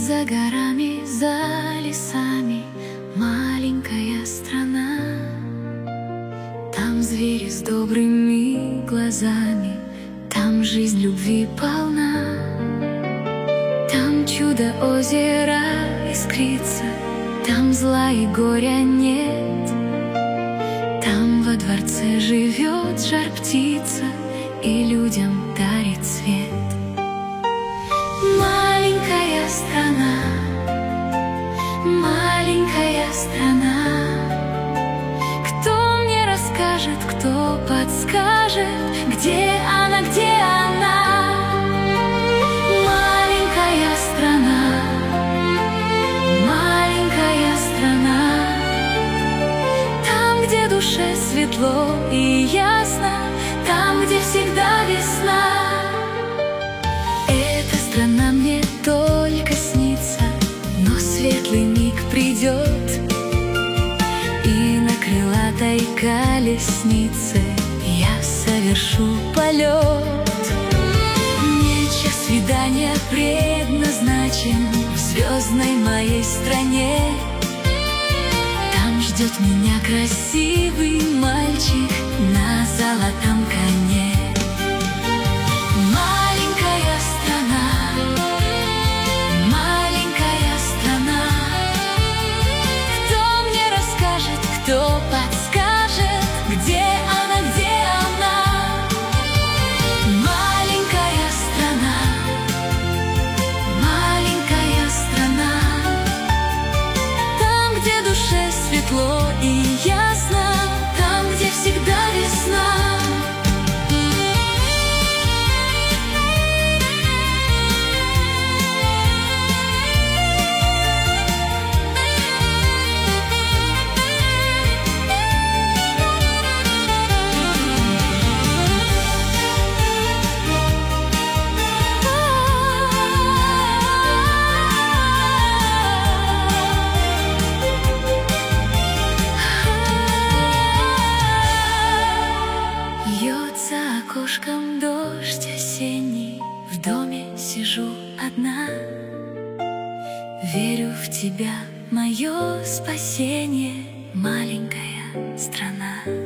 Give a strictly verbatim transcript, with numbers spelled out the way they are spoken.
За горами, за лесами маленькая страна. Там звери с добрыми глазами, там жизнь любви полна. Там чудо озера искрится, там зла и горя нет. Там во дворце живет жар-птица и людям дарит свет. Маленькая страна, маленькая страна. Кто мне расскажет, кто подскажет, где она, где она? Маленькая страна, маленькая страна. Там, где душе светло и ясно, там, где всегда весна. Эта страна мне только снится, но светлый миг придет, и на крылатой колеснице я совершу полет. Мне час свидания предназначен в звездной моей стране. Там ждет меня красивый мальчик на золотом коне. Маленькая страна, маленькая страна. Кто мне расскажет, кто подскажет, где она, где она? Маленькая страна, маленькая страна. Там, где душе светло и ясно, там, где всегда весна. Льется окошком дождь осенний, в доме сижу одна. Верю в тебя, мое спасение, маленькая страна.